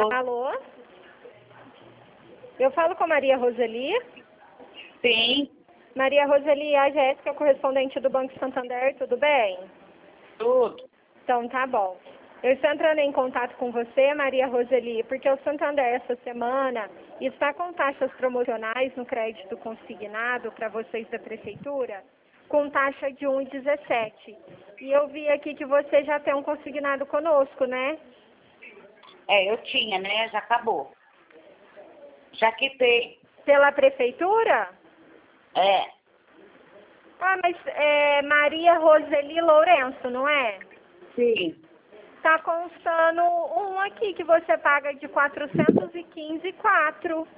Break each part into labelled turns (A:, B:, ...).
A: Alô? Eu falo com a Maria Roseli?
B: Sim,
A: Maria Roseli, a Jéssica, correspondente do Banco Santander, tudo bem?
B: tudo.
A: Então tá bom. Eu estou entrando em contato com você, Maria Roseli, porque o Santander essa semana está com taxas promocionais no crédito consignado para vocês da Prefeitura, com taxa de 1,17. E eu vi aqui que você já tem um consignado conosco, né?
B: Eu tinha, né? Já acabou. Já quitei.
A: Pela Prefeitura?
B: É,
A: Ah, mas é Maria Roseli Lourenço, não é?
B: sim.
A: Tá constando um aqui que você paga de 415,4.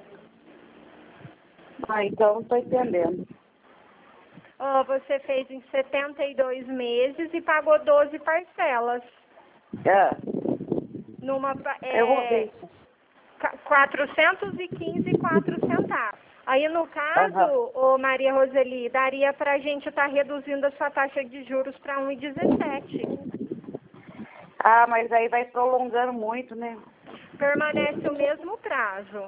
B: Então não tô entendendo.
A: Ó, você fez em 72 meses e pagou 12 parcelas.
B: É,
A: Numa,
B: eu vou ver.
A: 415,4 centavos. Aí, no
B: Aham.
A: caso, ô Maria Roseli, daria pra gente estar reduzindo a sua taxa de juros para 1,17.
B: Ah, mas aí vai prolongando muito, né?
A: Permanece o mesmo prazo.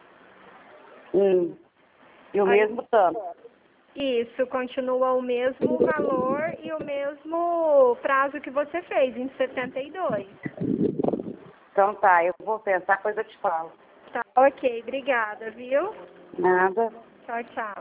B: E o
A: Aí,
B: mesmo tanto.
A: isso, continua o mesmo valor e o mesmo prazo que você fez, em 72.
B: Então tá, eu vou pensar, depois eu te falo.
A: Tá, ok, obrigada, viu?
B: Nada.
A: Tchau, tchau.